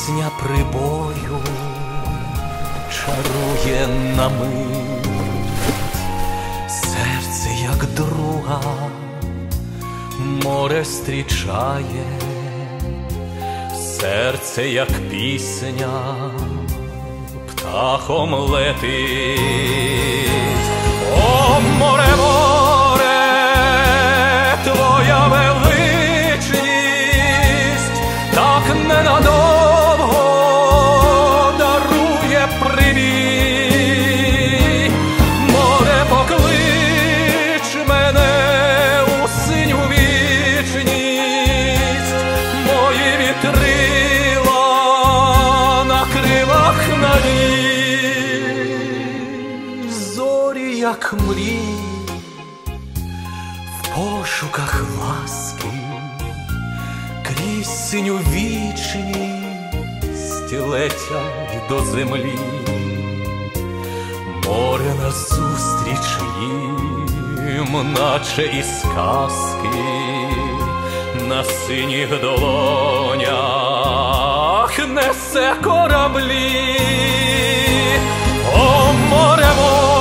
Пісня прибою чарує на мить, серце, як друга, море зустрічає, серце, як пісня, птахом летить. О, море, море, твоя величність так ненадовго дарує прибій. Море, поклич мене у синю вічність, мої вітрила на крилах надій. Зорі, як мрії, в пошуках ласки, крізь синю вічність летять до землі. Море назустріч їм, наче із казки, на синіх долонях несе кораблі. О, море, море,